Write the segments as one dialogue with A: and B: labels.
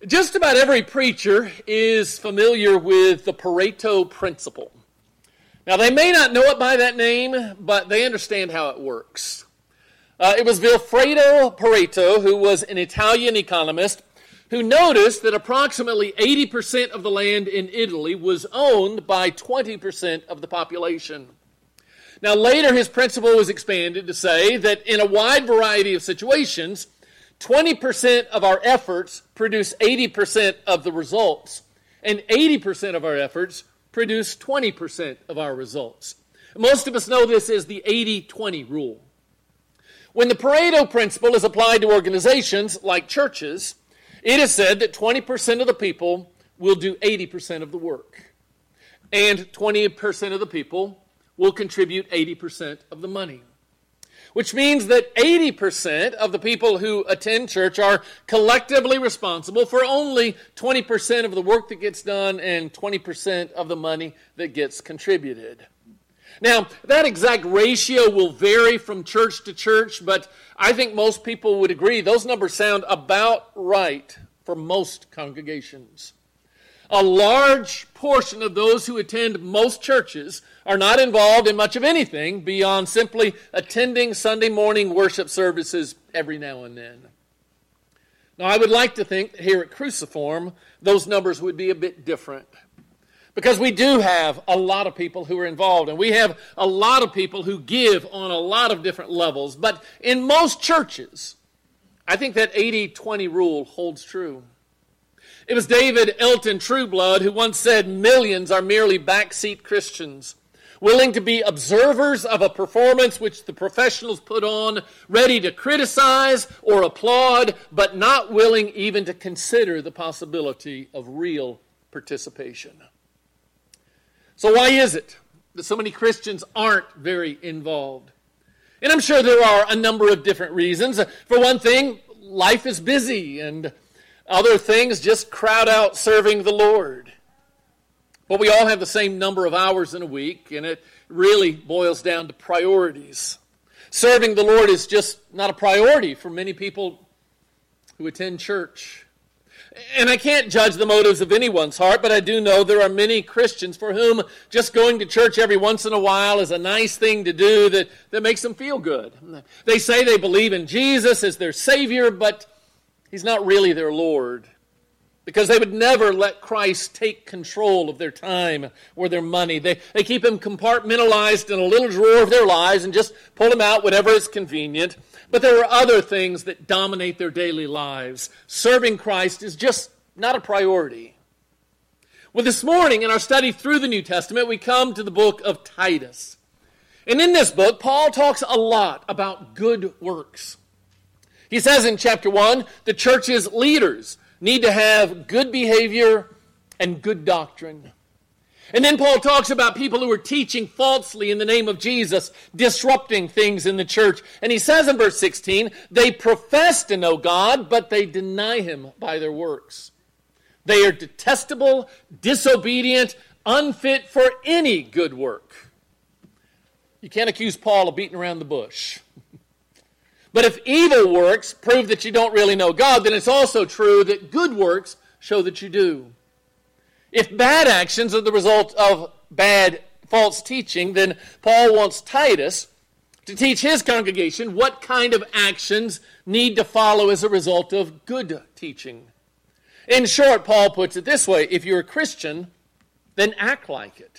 A: Just about every preacher is familiar with the Pareto principle. Now, they may not know it by that name, but they understand how it works. It was Vilfredo Pareto, who was an Italian economist, who noticed that approximately 80% of the land in Italy was owned by 20% of the population. Now, later his principle was expanded to say that in a wide variety of situations, 20% of our efforts produce 80% of the results, and 80% of our efforts produce 20% of our results. Most of us know this as the 80-20 rule. When the Pareto principle is applied to organizations like churches, it is said that 20% of the people will do 80% of the work, and 20% of the people will contribute 80% of the money. Which means that 80% of the people who attend church are collectively responsible for only 20% of the work that gets done and 20% of the money that gets contributed. Now, that exact ratio will vary from church to church, but I think most people would agree those numbers sound about right for most congregations. A large portion of those who attend most churches are not involved in much of anything beyond simply attending Sunday morning worship services every now and then. Now, I would like to think that here at Cruciform, those numbers would be a bit different. Because we do have a lot of people who are involved, and we have a lot of people who give on a lot of different levels. But in most churches, I think that 80-20 rule holds true. It was David Elton Trueblood who once said, "Millions are merely backseat Christians, willing to be observers of a performance which the professionals put on, ready to criticize or applaud, but not willing even to consider the possibility of real participation." So why is it that so many Christians aren't very involved? And I'm sure there are a number of different reasons. For one thing, life is busy, and other things just crowd out serving the Lord. But we all have the same number of hours in a week, and it really boils down to priorities. Serving the Lord is just not a priority for many people who attend church. And I can't judge the motives of anyone's heart, but I do know there are many Christians for whom just going to church every once in a while is a nice thing to do that makes them feel good. They say they believe in Jesus as their Savior, but He's not really their Lord, because they would never let Christ take control of their time or their money. They keep Him compartmentalized in a little drawer of their lives and just pull Him out whenever it's convenient. But there are other things that dominate their daily lives. Serving Christ is just not a priority. Well, this morning in our study through the New Testament, we come to the book of Titus. And in this book, Paul talks a lot about good works. He says in chapter 1, the church's leaders need to have good behavior and good doctrine. And then Paul talks about people who are teaching falsely in the name of Jesus, disrupting things in the church. And he says in verse 16, they profess to know God, but they deny Him by their works. They are detestable, disobedient, unfit for any good work. You can't accuse Paul of beating around the bush. But if evil works prove that you don't really know God, then it's also true that good works show that you do. If bad actions are the result of bad, false teaching, then Paul wants Titus to teach his congregation what kind of actions need to follow as a result of good teaching. In short, Paul puts it this way: if you're a Christian, then act like it.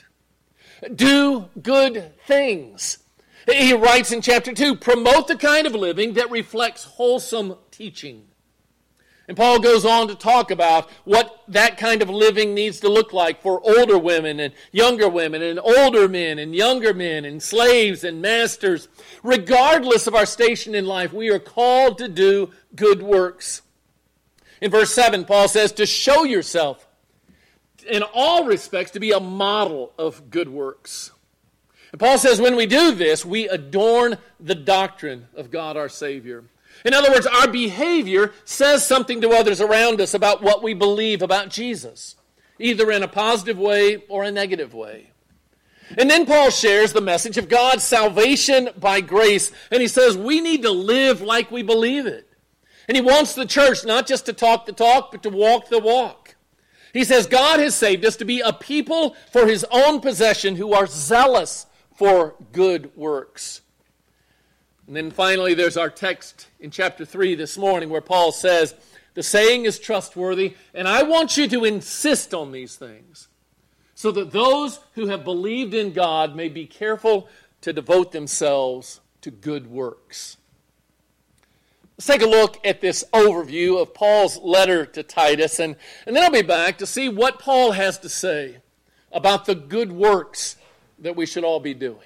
A: Do good things. He writes in chapter 2, promote the kind of living that reflects wholesome teaching. And Paul goes on to talk about what that kind of living needs to look like for older women and older men and younger men and slaves and masters. Regardless of our station in life, we are called to do good works. In verse 7, Paul says to show yourself in all respects to be a model of good works. And Paul says when we do this, we adorn the doctrine of God our Savior. In other words, our behavior says something to others around us about what we believe about Jesus, either in a positive way or a negative way. And then Paul shares the message of God's salvation by grace, and he says we need to live like we believe it. And he wants the church not just to talk the talk, but to walk the walk. He says God has saved us to be a people for his own possession who are zealous for good works. And then finally, there's our text in chapter 3 this morning where Paul says, the saying is trustworthy, and I want you to insist on these things so that those who have believed in God may be careful to devote themselves to good works. Let's take a look at this overview of Paul's letter to Titus, and then I'll be back to see what Paul has to say about the good works that we should all be doing.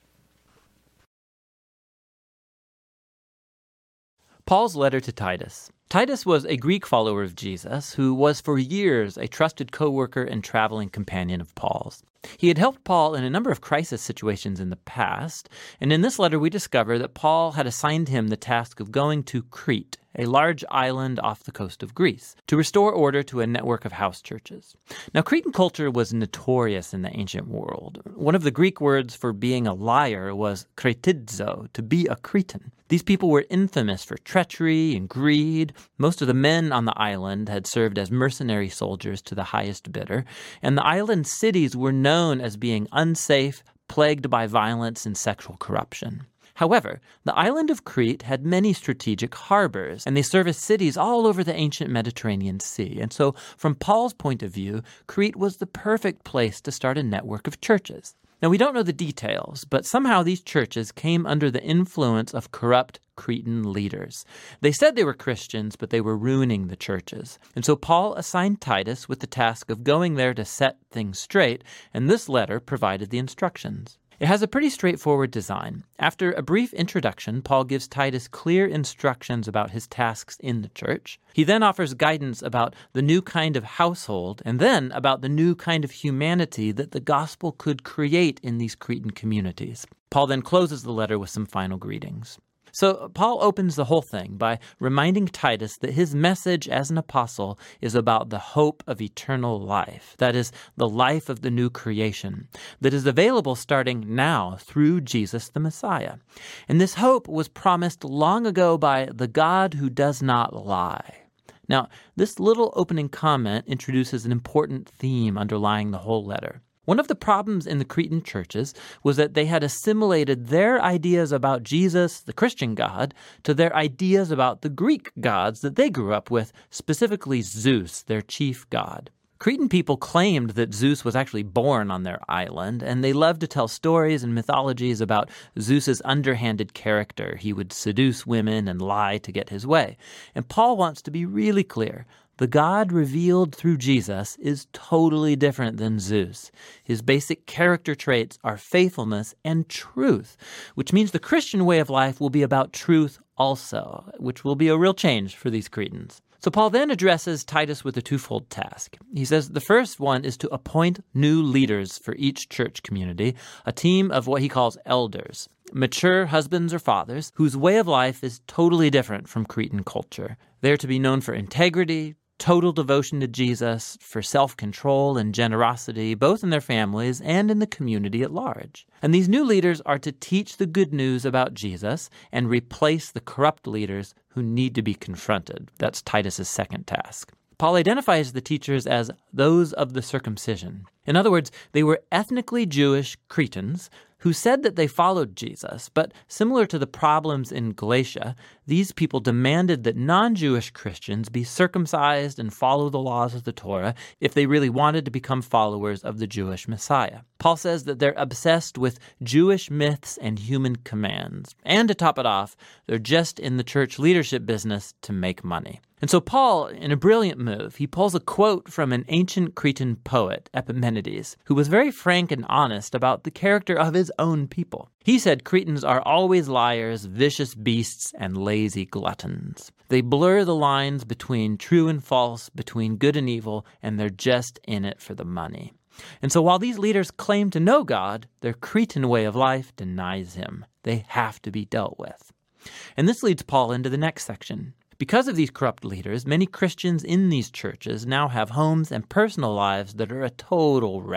B: Paul's letter to Titus. Titus was a Greek follower of Jesus who was for years a trusted co-worker and traveling companion of Paul's. He had helped Paul in a number of crisis situations in the past, and in this letter we discover that Paul had assigned him the task of going to Crete, a large island off the coast of Greece, to restore order to a network of house churches. Now, Cretan culture was notorious in the ancient world. One of the Greek words for being a liar was kretidzo, to be a Cretan. These people were infamous for treachery and greed. Most of the men on the island had served as mercenary soldiers to the highest bidder, and the island cities were known as being unsafe, plagued by violence and sexual corruption. However, the island of Crete had many strategic harbors, and they serviced cities all over the ancient Mediterranean Sea. And so, from Paul's point of view, Crete was the perfect place to start a network of churches. Now, we don't know the details, but somehow these churches came under the influence of corrupt Cretan leaders. They said they were Christians, but they were ruining the churches. And so Paul assigned Titus with the task of going there to set things straight, and this letter provided the instructions. It has a pretty straightforward design. After a brief introduction, Paul gives Titus clear instructions about his tasks in the church. He then offers guidance about the new kind of household, and then about the new kind of humanity that the gospel could create in these Cretan communities. Paul then closes the letter with some final greetings. So Paul opens the whole thing by reminding Titus that his message as an apostle is about the hope of eternal life, that is, the life of the new creation, that is available starting now through Jesus the Messiah. And this hope was promised long ago by the God who does not lie. Now, this little opening comment introduces an important theme underlying the whole letter. One of the problems in the Cretan churches was that they had assimilated their ideas about Jesus, the Christian God, to their ideas about the Greek gods that they grew up with, specifically Zeus, their chief god. Cretan people claimed that Zeus was actually born on their island, and they loved to tell stories and mythologies about Zeus's underhanded character. He would seduce women and lie to get his way. And Paul wants to be really clear. The God revealed through Jesus is totally different than Zeus. His basic character traits are faithfulness and truth, which means the Christian way of life will be about truth also, which will be a real change for these Cretans. So Paul then addresses Titus with a twofold task. He says the first one is to appoint new leaders for each church community, a team of what he calls elders, mature husbands or fathers, whose way of life is totally different from Cretan culture. They're to be known for integrity, total devotion to Jesus, for self-control and generosity, both in their families and in the community at large. And these new leaders are to teach the good news about Jesus and replace the corrupt leaders who need to be confronted. That's Titus's second task. Paul identifies the teachers as those of the circumcision. In other words, they were ethnically Jewish Cretans who said that they followed Jesus, but similar to the problems in Galatia, these people demanded that non-Jewish Christians be circumcised and follow the laws of the Torah if they really wanted to become followers of the Jewish Messiah. Paul says that they're obsessed with Jewish myths and human commands, and to top it off, they're just in the church leadership business to make money. And so Paul, in a brilliant move, he pulls a quote from an ancient Cretan poet, Epimenides, who was very frank and honest about the character of his own people. He said Cretans are always liars, vicious beasts, and lazy gluttons. They blur the lines between true and false, between good and evil, and they're just in it for the money. And so while these leaders claim to know God, their Cretan way of life denies him. They have to be dealt with. And this leads Paul into the next section. Because of these corrupt leaders, many Christians in these churches now have homes and personal lives that are a total wreck.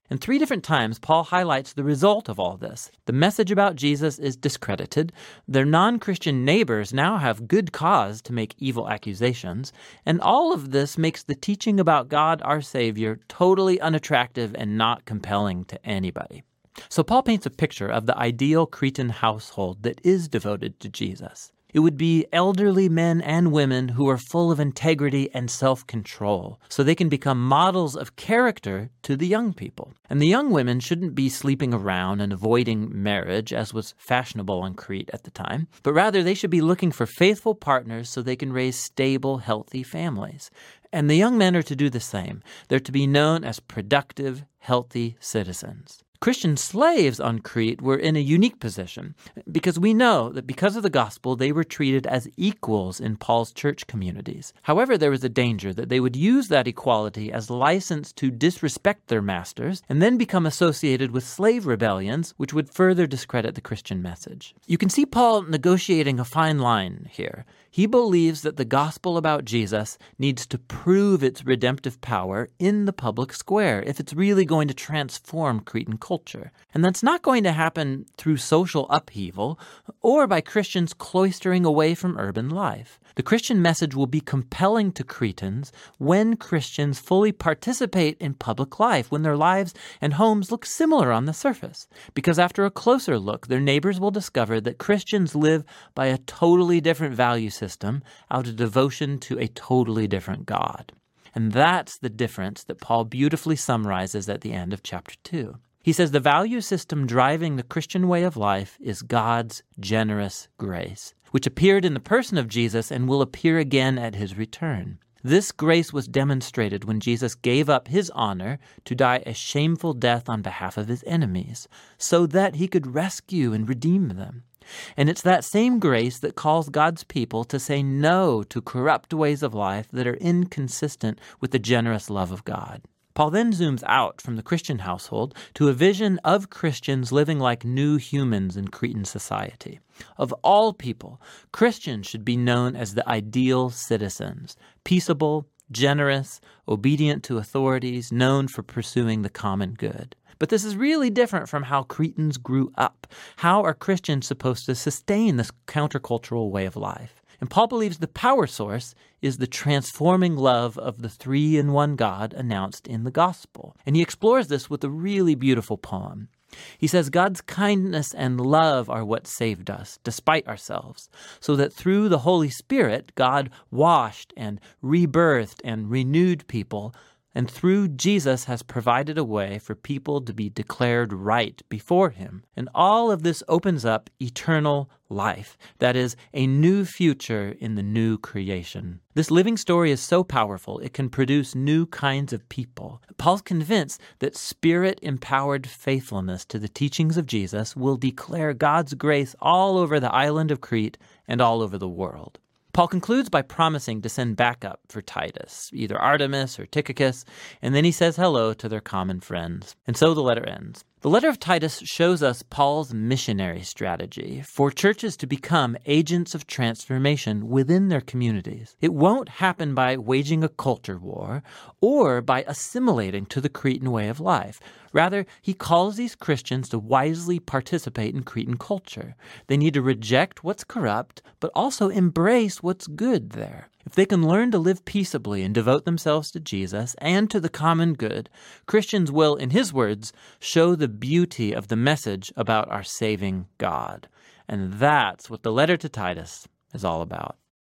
B: And 3 different times, Paul highlights the result of all this. The message about Jesus is discredited. Their non-Christian neighbors now have good cause to make evil accusations. And all of this makes the teaching about God, our Savior, totally unattractive and not compelling to anybody. So Paul paints a picture of the ideal Cretan household that is devoted to Jesus. It would be elderly men and women who are full of integrity and self-control, so they can become models of character to the young people. And the young women shouldn't be sleeping around and avoiding marriage, as was fashionable on Crete at the time, but rather they should be looking for faithful partners so they can raise stable, healthy families. And the young men are to do the same. They're to be known as productive, healthy citizens. Christian slaves on Crete were in a unique position because we know that because of the gospel, they were treated as equals in Paul's church communities. However, there was a danger that they would use that equality as license to disrespect their masters and then become associated with slave rebellions, which would further discredit the Christian message. You can see Paul negotiating a fine line here. He believes that the gospel about Jesus needs to prove its redemptive power in the public square if it's really going to transform Cretan culture. And that's not going to happen through social upheaval or by Christians cloistering away from urban life. The Christian message will be compelling to Cretans when Christians fully participate in public life, when their lives and homes look similar on the surface. Because after a closer look, their neighbors will discover that Christians live by a totally different value system out of devotion to a totally different God. And that's the difference that Paul beautifully summarizes at the end of chapter 2. He says the value system driving the Christian way of life is God's generous grace, which appeared in the person of Jesus and will appear again at his return. This grace was demonstrated when Jesus gave up his honor to die a shameful death on behalf of his enemies, so that he could rescue and redeem them. And it's that same grace that calls God's people to say no to corrupt ways of life that are inconsistent with the generous love of God. Paul then zooms out from the Christian household to a vision of Christians living like new humans in Cretan society. Of all people, Christians should be known as the ideal citizens, peaceable, generous, obedient to authorities, known for pursuing the common good. But this is really different from how Cretans grew up. How are Christians supposed to sustain this countercultural way of life? And Paul believes the power source is the transforming love of the three-in-one God announced in the gospel. And he explores this with a really beautiful poem. He says, God's kindness and love are what saved us, despite ourselves, so that through the Holy Spirit, God washed and rebirthed and renewed people, and through Jesus has provided a way for people to be declared right before him. And all of this opens up eternal life, that is, a new future in the new creation. This living story is so powerful, it can produce new kinds of people. Paul's convinced that Spirit-empowered faithfulness to the teachings of Jesus will declare God's grace all over the island of Crete and all over the world. Paul concludes by promising to send backup for Titus, either Artemas or Tychicus, and then he says hello to their common friends. And so the letter ends. The letter of Titus shows us Paul's missionary strategy for churches to become agents of transformation within their communities. It won't happen by waging a culture war or by assimilating to the Cretan way of life. Rather, he calls these Christians to wisely participate in Cretan culture. They need to reject what's corrupt, but also embrace what's good there. If they can learn to live peaceably and devote themselves to Jesus and to the common good, Christians will, in his words, show the beauty of the message about our saving God. And that's what the letter to Titus is all about.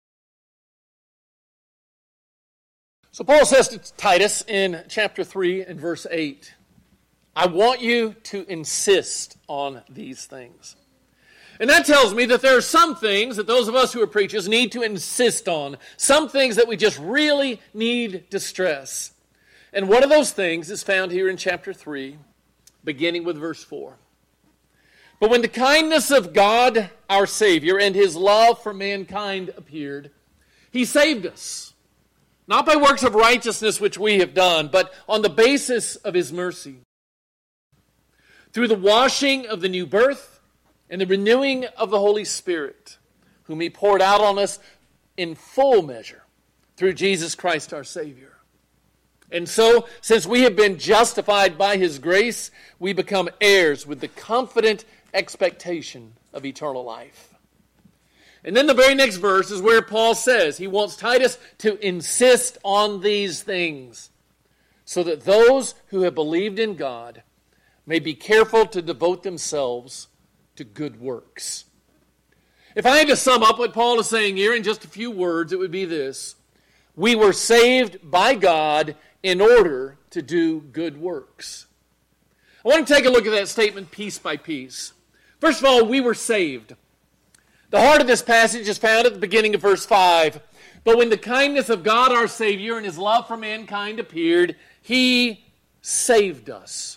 A: So Paul says to Titus in chapter 3 and verse 8, I want you to insist on these things. And that tells me that there are some things that those of us who are preachers need to insist on. Some things that we just really need to stress. And one of those things is found here in chapter 3, beginning with verse 4. But when the kindness of God, our Savior, and his love for mankind appeared, he saved us, not by works of righteousness which we have done, but on the basis of his mercy, through the washing of the new birth and the renewing of the Holy Spirit, whom he poured out on us in full measure through Jesus Christ our Savior. And so, since we have been justified by his grace, we become heirs with the confident expectation of eternal life. And then the very next verse is where Paul says he wants Titus to insist on these things, so that those who have believed in God may be careful to devote themselves to good works. If I had to sum up what Paul is saying here in just a few words, it would be this: we were saved by God in order to do good works. I want to take a look at that statement piece by piece. First of all, we were saved. The heart of this passage is found at the beginning of verse 5. But when the kindness of God our Savior and his love for mankind appeared, he saved us.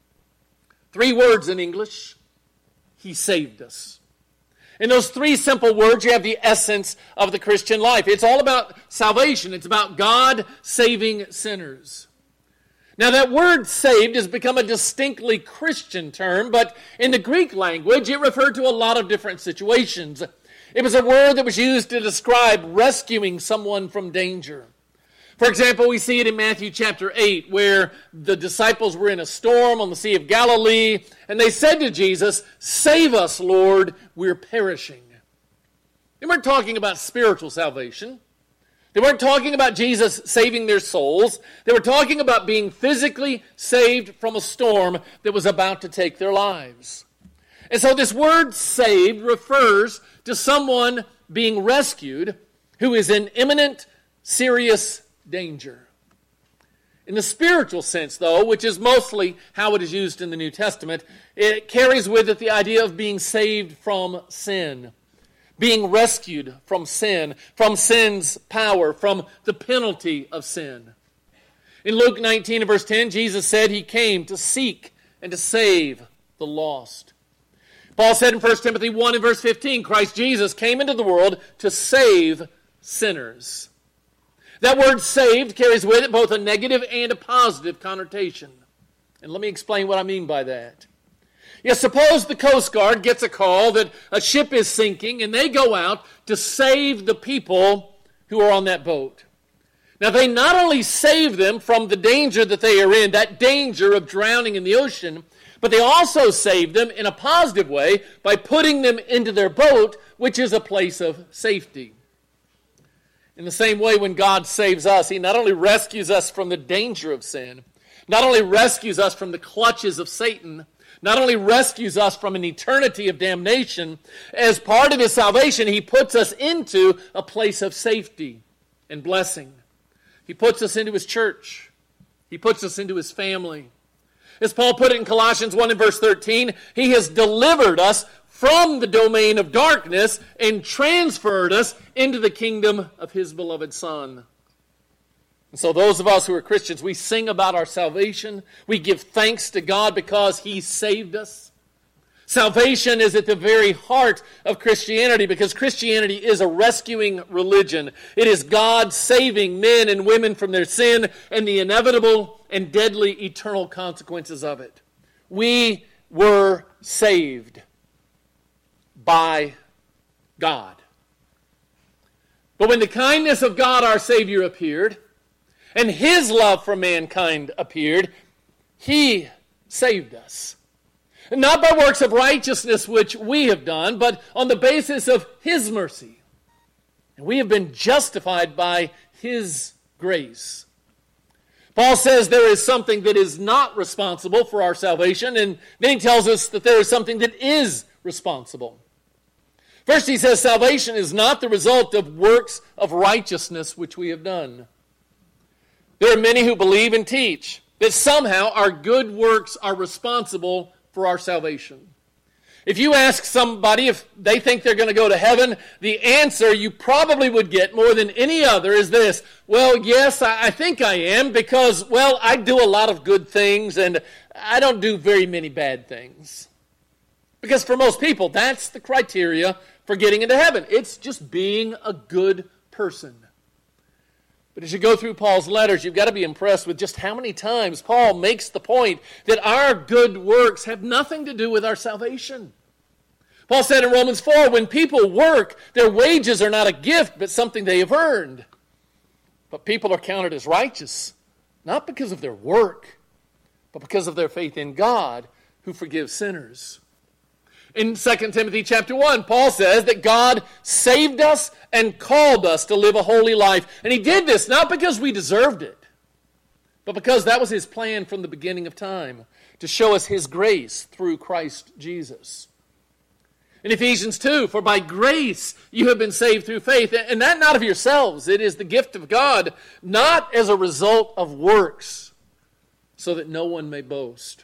A: 3 words in English: he saved us. In those 3 simple words, you have the essence of the Christian life. It's all about salvation. It's about God saving sinners. Now, that word saved has become a distinctly Christian term, but in the Greek language, it referred to a lot of different situations. It was a word that was used to describe rescuing someone from danger. For example, we see it in Matthew chapter 8, where the disciples were in a storm on the Sea of Galilee, and they said to Jesus, "Save us, Lord, we're perishing." They weren't talking about spiritual salvation. They weren't talking about Jesus saving their souls. They were talking about being physically saved from a storm that was about to take their lives. And so this word saved refers to someone being rescued who is in imminent, serious danger. In the spiritual sense, though, which is mostly how it is used in the New Testament, it carries with it the idea of being saved from sin, being rescued from sin's power, from the penalty of sin. In Luke 19 and verse 10, Jesus said he came to seek and to save the lost. Paul said in 1 Timothy 1 and verse 15, Christ Jesus came into the world to save sinners. That word saved carries with it both a negative and a positive connotation. And let me explain what I mean by that. Yes, suppose the Coast Guard gets a call that a ship is sinking and they go out to save the people who are on that boat. Now, they not only save them from the danger that they are in, that danger of drowning in the ocean, but they also save them in a positive way by putting them into their boat, which is a place of safety. In the same way, when God saves us, he not only rescues us from the danger of sin, not only rescues us from the clutches of Satan, not only rescues us from an eternity of damnation, as part of his salvation, he puts us into a place of safety and blessing. He puts us into his church. He puts us into his family. As Paul put it in Colossians 1 and verse 13, he has delivered us from the domain of darkness and transferred us into the kingdom of his beloved Son. And so those of us who are Christians, we sing about our salvation. We give thanks to God because he saved us. Salvation is at the very heart of Christianity because Christianity is a rescuing religion. It is God saving men and women from their sin and the inevitable and deadly eternal consequences of it. We were saved by God. But when the kindness of God our Savior appeared, and his love for mankind appeared, he saved us. Not by works of righteousness which we have done, but on the basis of his mercy. And we have been justified by his grace. Paul says there is something that is not responsible for our salvation, and then he tells us that there is something that is responsible. First, he says salvation is not the result of works of righteousness which we have done. There are many who believe and teach that somehow our good works are responsible for our salvation. If you ask somebody if they think they're going to go to heaven, the answer you probably would get more than any other is this: well, yes, I think I am because, well, I do a lot of good things and I don't do very many bad things. Because for most people, that's the criteria for getting into heaven. It's just being a good person. But as you go through Paul's letters, you've got to be impressed with just how many times Paul makes the point that our good works have nothing to do with our salvation. Paul said in Romans 4, when people work, their wages are not a gift, but something they have earned. But people are counted as righteous not because of their work, but because of their faith in God who forgives sinners. In 2 Timothy chapter 1, Paul says that God saved us and called us to live a holy life. And he did this not because we deserved it, but because that was his plan from the beginning of time, to show us his grace through Christ Jesus. In Ephesians 2, for by grace you have been saved through faith, and that not of yourselves. It is the gift of God, not as a result of works, so that no one may boast.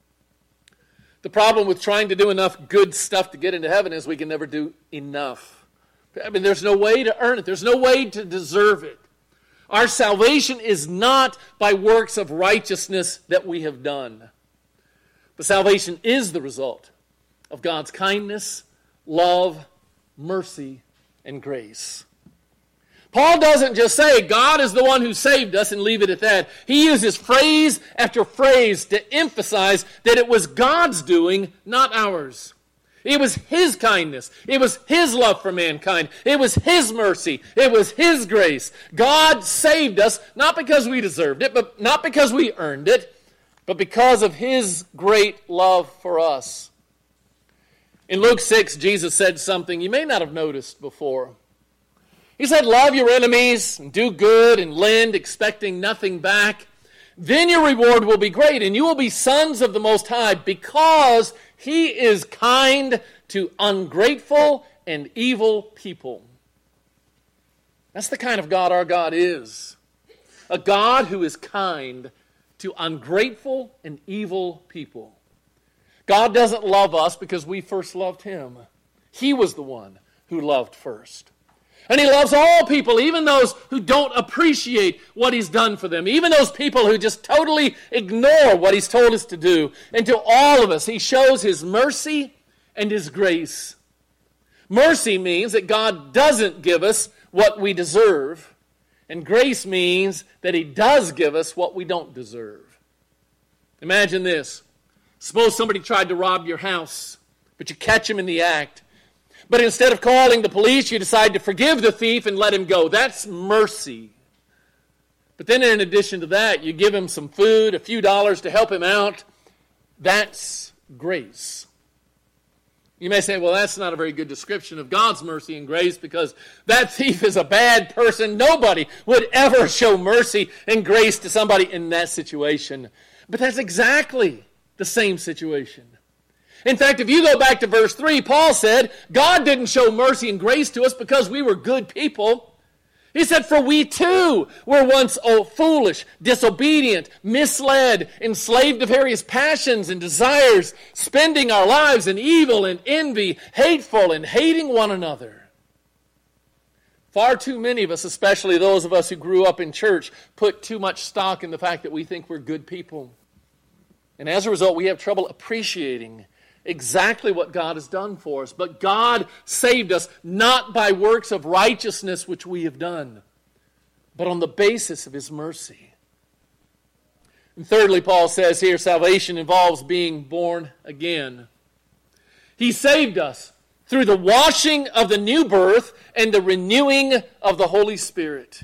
A: The problem with trying to do enough good stuff to get into heaven is we can never do enough. I mean, there's no way to earn it. There's no way to deserve it. Our salvation is not by works of righteousness that we have done. But salvation is the result of God's kindness, love, mercy, and grace. Paul doesn't just say God is the one who saved us and leave it at that. He uses phrase after phrase to emphasize that it was God's doing, not ours. It was his kindness. It was his love for mankind. It was his mercy. It was his grace. God saved us not because we deserved it, but not because we earned it, but because of his great love for us. In Luke 6, Jesus said something you may not have noticed before. He said, love your enemies, and do good, and lend, expecting nothing back. Then your reward will be great, and you will be sons of the Most High, because he is kind to ungrateful and evil people. That's the kind of God our God is. A God who is kind to ungrateful and evil people. God doesn't love us because we first loved him. He was the one who loved first. And he loves all people, even those who don't appreciate what he's done for them, even those people who just totally ignore what he's told us to do. And to all of us, he shows his mercy and his grace. Mercy means that God doesn't give us what we deserve, and grace means that he does give us what we don't deserve. Imagine this. Suppose somebody tried to rob your house, but you catch him in the act. But instead of calling the police, you decide to forgive the thief and let him go. That's mercy. But then in addition to that, you give him some food, a few dollars to help him out. That's grace. You may say, well, that's not a very good description of God's mercy and grace because that thief is a bad person. Nobody would ever show mercy and grace to somebody in that situation. But that's exactly the same situation. In fact, if you go back to verse 3, Paul said, God didn't show mercy and grace to us because we were good people. He said, for we too were once foolish, disobedient, misled, enslaved to various passions and desires, spending our lives in evil and envy, hateful and hating one another. Far too many of us, especially those of us who grew up in church, put too much stock in the fact that we think we're good people. And as a result, we have trouble appreciating exactly what God has done for us. But God saved us not by works of righteousness which we have done, but on the basis of his mercy. And thirdly, Paul says here, salvation involves being born again. He saved us through the washing of the new birth and the renewing of the Holy Spirit.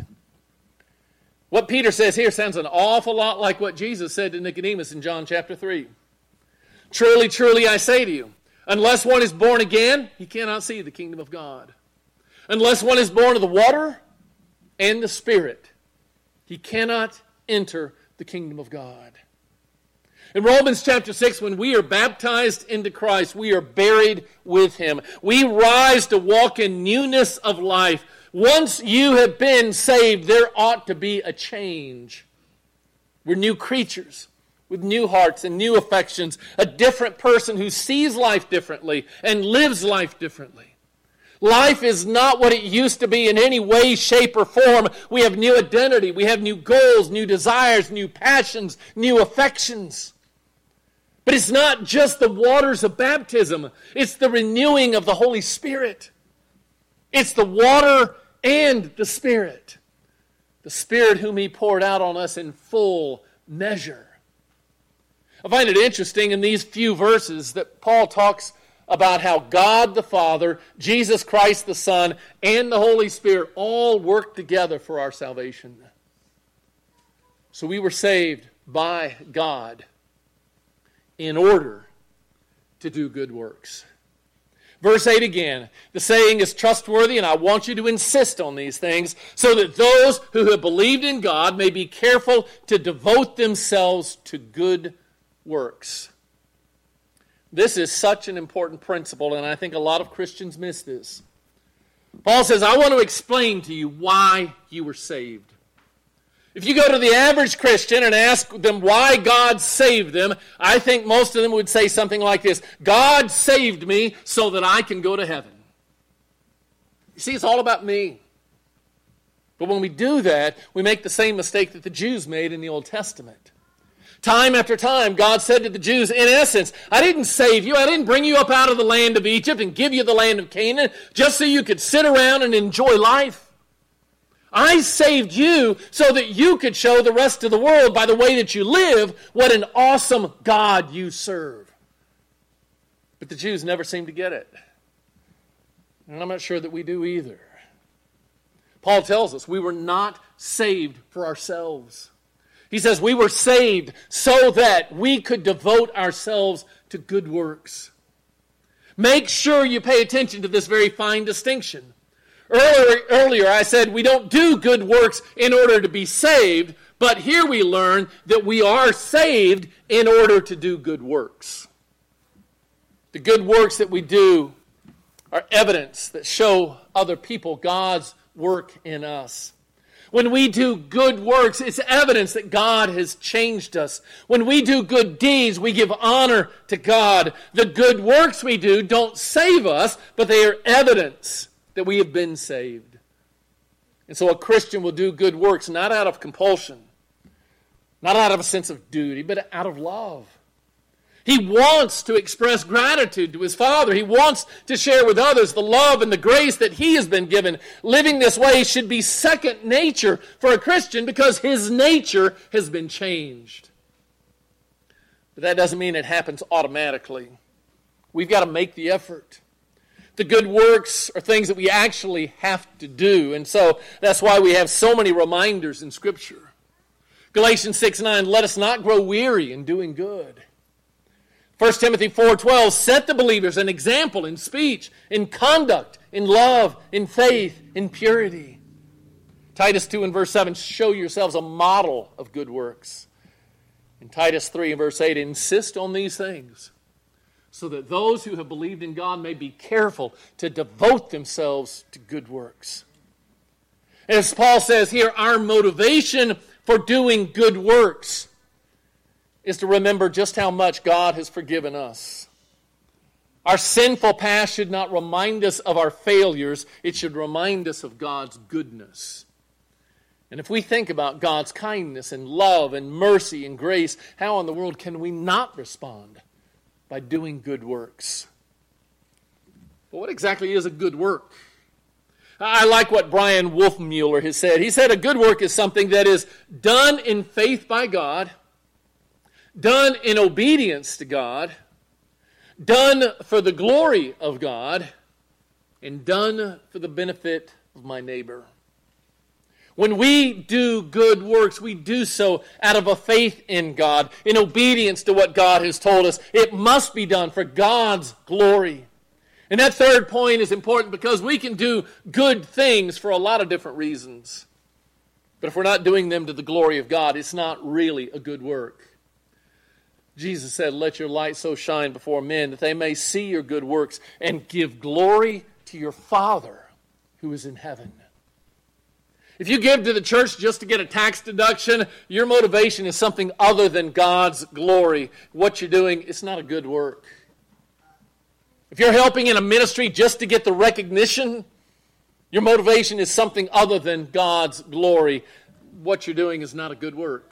A: What Peter says here sounds an awful lot like what Jesus said to Nicodemus in John chapter 3. Truly, truly, I say to you, unless one is born again, he cannot see the kingdom of God. Unless one is born of the water and the Spirit, he cannot enter the kingdom of God. In Romans chapter 6, when we are baptized into Christ, we are buried with him. We rise to walk in newness of life. Once you have been saved, there ought to be a change. We're new creatures with new hearts and new affections, a different person who sees life differently and lives life differently. Life is not what it used to be in any way, shape, or form. We have new identity. We have new goals, new desires, new passions, new affections. But it's not just the waters of baptism. It's the renewing of the Holy Spirit. It's the water and the Spirit. The Spirit whom he poured out on us in full measure. I find it interesting in these few verses that Paul talks about how God the Father, Jesus Christ the Son, and the Holy Spirit all work together for our salvation. So we were saved by God in order to do good works. Verse 8 again, the saying is trustworthy, and I want you to insist on these things, so that those who have believed in God may be careful to devote themselves to good works. This is such an important principle, and I think a lot of Christians miss this. Paul says, I want to explain to you why you were saved. If you go to the average Christian and ask them why God saved them, I think most of them would say something like this: God saved me so that I can go to heaven. You see, it's all about me. But when we do that, we make the same mistake that the Jews made in the Old Testament. Time after time, God said to the Jews, in essence, I didn't save you, I didn't bring you up out of the land of Egypt and give you the land of Canaan just so you could sit around and enjoy life. I saved you so that you could show the rest of the world by the way that you live what an awesome God you serve. But the Jews never seem to get it. And I'm not sure that we do either. Paul tells us we were not saved for ourselves. He says we were saved so that we could devote ourselves to good works. Make sure you pay attention to this very fine distinction. Earlier I said we don't do good works in order to be saved, but here we learn that we are saved in order to do good works. The good works that we do are evidence that show other people God's work in us. When we do good works, it's evidence that God has changed us. When we do good deeds, we give honor to God. The good works we do don't save us, but they are evidence that we have been saved. And so a Christian will do good works not out of compulsion, not out of a sense of duty, but out of love. He wants to express gratitude to his Father. He wants to share with others the love and the grace that he has been given. Living this way should be second nature for a Christian because his nature has been changed. But that doesn't mean it happens automatically. We've got to make the effort. The good works are things that we actually have to do. And so that's why we have so many reminders in Scripture. Galatians 6:9, let us not grow weary in doing good. 1 Timothy 4:12, set the believers an example in speech, in conduct, in love, in faith, in purity. Titus 2 and verse 7, show yourselves a model of good works. In Titus 3 and verse 8, insist on these things, so that those who have believed in God may be careful to devote themselves to good works. As Paul says here, our motivation for doing good works is to remember just how much God has forgiven us. Our sinful past should not remind us of our failures. It should remind us of God's goodness. And if we think about God's kindness and love and mercy and grace, how in the world can we not respond? By doing good works. But what exactly is a good work? I like what Brian Wolfmueller has said. He said a good work is something that is done in faith by God, done in obedience to God, done for the glory of God, and done for the benefit of my neighbor. When we do good works, we do so out of a faith in God, in obedience to what God has told us. It must be done for God's glory. And that third point is important because we can do good things for a lot of different reasons. But if we're not doing them to the glory of God, it's not really a good work. Jesus said, let your light so shine before men that they may see your good works and give glory to your Father who is in heaven. If you give to the church just to get a tax deduction, your motivation is something other than God's glory. What you're doing, it's not a good work. If you're helping in a ministry just to get the recognition, your motivation is something other than God's glory. What you're doing is not a good work.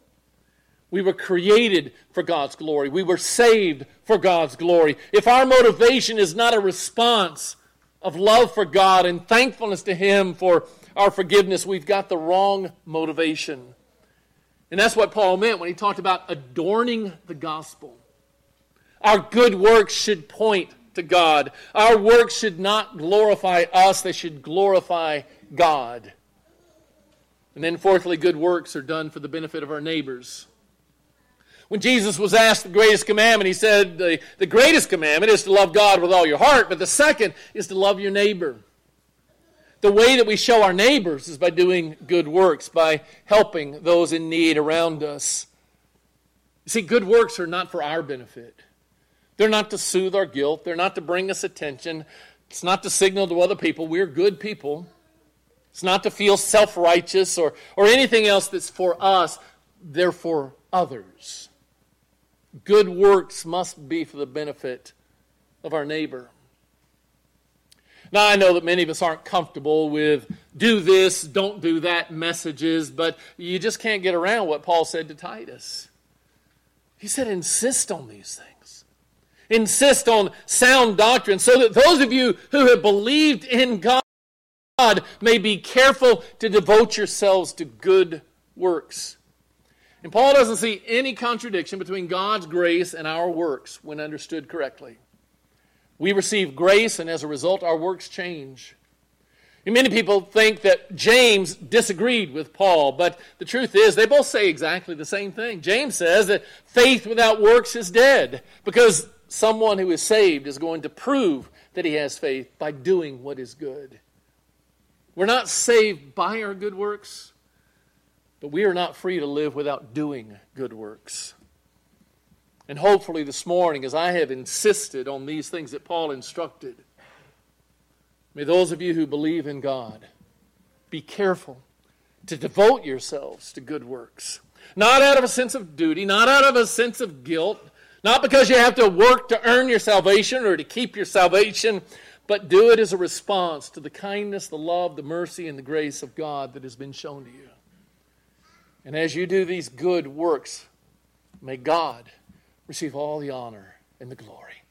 A: We were created for God's glory. We were saved for God's glory. If our motivation is not a response of love for God and thankfulness to Him for our forgiveness, we've got the wrong motivation. And that's what Paul meant when he talked about adorning the gospel. Our good works should point to God. Our works should not glorify us, they should glorify God. And then fourthly, good works are done for the benefit of our neighbors. When Jesus was asked the greatest commandment, he said the greatest commandment is to love God with all your heart, but the second is to love your neighbor. The way that we show our neighbors is by doing good works, by helping those in need around us. You see, good works are not for our benefit. They're not to soothe our guilt. They're not to bring us attention. It's not to signal to other people we're good people. It's not to feel self-righteous or anything else that's for us. They're for others. Good works must be for the benefit of our neighbor. Now, I know that many of us aren't comfortable with do this, don't do that messages, but you just can't get around what Paul said to Titus. He said, insist on these things. Insist on sound doctrine so that those of you who have believed in God may be careful to devote yourselves to good works. And Paul doesn't see any contradiction between God's grace and our works when understood correctly. We receive grace, and as a result, our works change. And many people think that James disagreed with Paul, but the truth is they both say exactly the same thing. James says that faith without works is dead, because someone who is saved is going to prove that he has faith by doing what is good. We're not saved by our good works, but we are not free to live without doing good works. And hopefully this morning, as I have insisted on these things that Paul instructed, may those of you who believe in God be careful to devote yourselves to good works. Not out of a sense of duty, not out of a sense of guilt, not because you have to work to earn your salvation or to keep your salvation, but do it as a response to the kindness, the love, the mercy, and the grace of God that has been shown to you. And as you do these good works, may God receive all the honor and the glory.